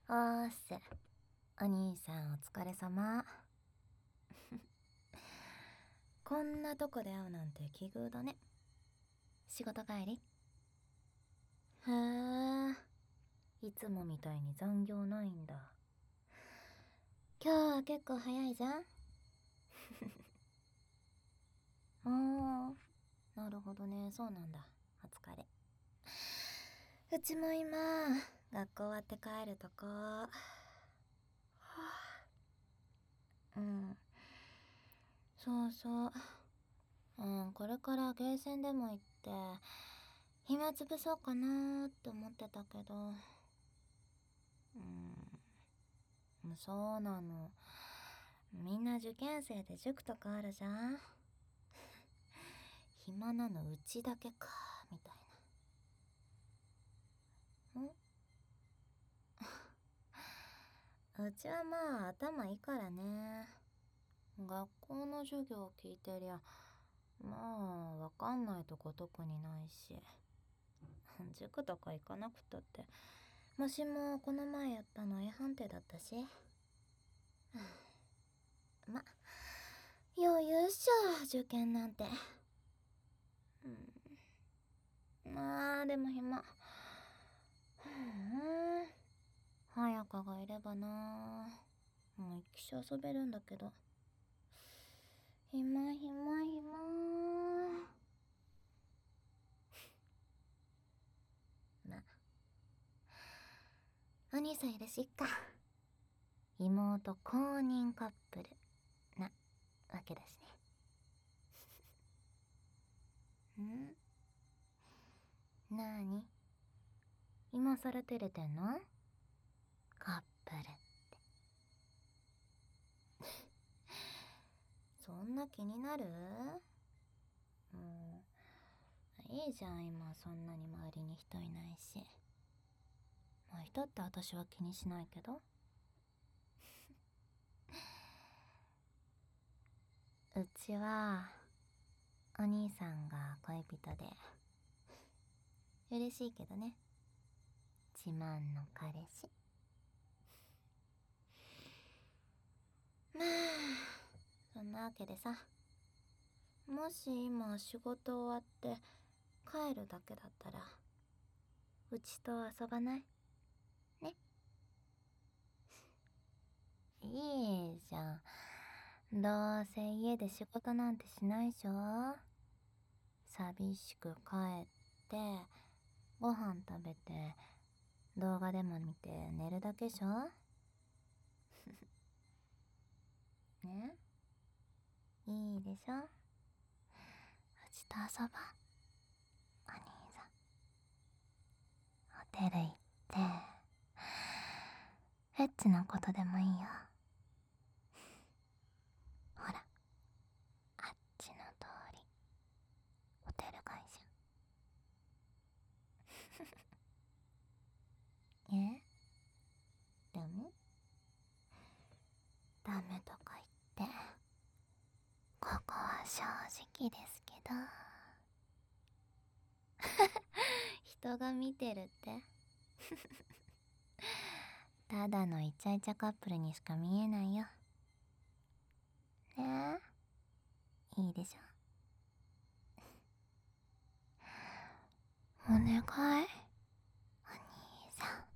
おーっす。お兄さんお疲れ様。こんなとこで会うなんて奇遇だね。仕事帰り？へえ、いつもみたいに残業ないんだ。今日は結構早いじゃん。おー、なるほどね、そうなんだ。お疲れ。うちも今、学校終わって帰るとこ。うん、そうそう。これからゲーセンでも行って、暇つぶそうかなーって思ってたけど。そうなの。みんな受験生で塾とかあるじゃん。暇なのうちだけか、みたいな。うちはまあ頭いいからね。学校の授業聞いてりゃ、まあわかんないとこ特にないし。塾とか行かなくたって、もしもこの前やったの A 判定だったし。ま、余裕っしょ、受験なんて。まあでも暇。早川がいればな。もう一生遊べるんだけど。暇。ま、お兄さんいるしっか。妹公認カップルなわけだしね。なーに、今さら照れてんの？カップルってそんな気になる？いいじゃん、今そんなに周りに人いないし。まあ人って私は気にしないけど。うちはお兄さんが恋人で嬉しいけどね。自慢の彼氏。まあそんなわけでさ、もし今仕事終わって帰るだけだったらうちと遊ばない？ね。いいじゃん。どうせ家で仕事なんてしないでしょ。寂しく帰ってご飯食べて動画でも見て寝るだけでしょ。ね、いいでしょ。うちと遊ばん、お兄さん。ホテル行ってエッチなことでもいいよ。ほら、あっちの通りホテル会社。え、ダメ？ダメとか言って、ここは正直ですけど。人が見てるって？ただのイチャイチャカップルにしか見えないよ。ねえ、いいでしょ。お願い、お兄さん。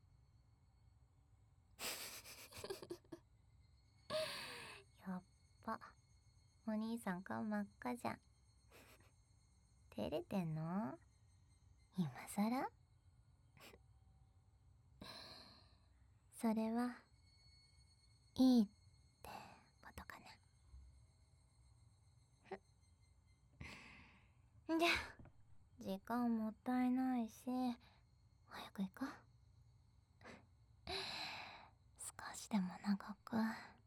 やっぱお兄さん顔真っ赤じゃん。照れてんの？今さら？それはいいってことかな。じゃ時間もったいないし早く行こう。少しでも長く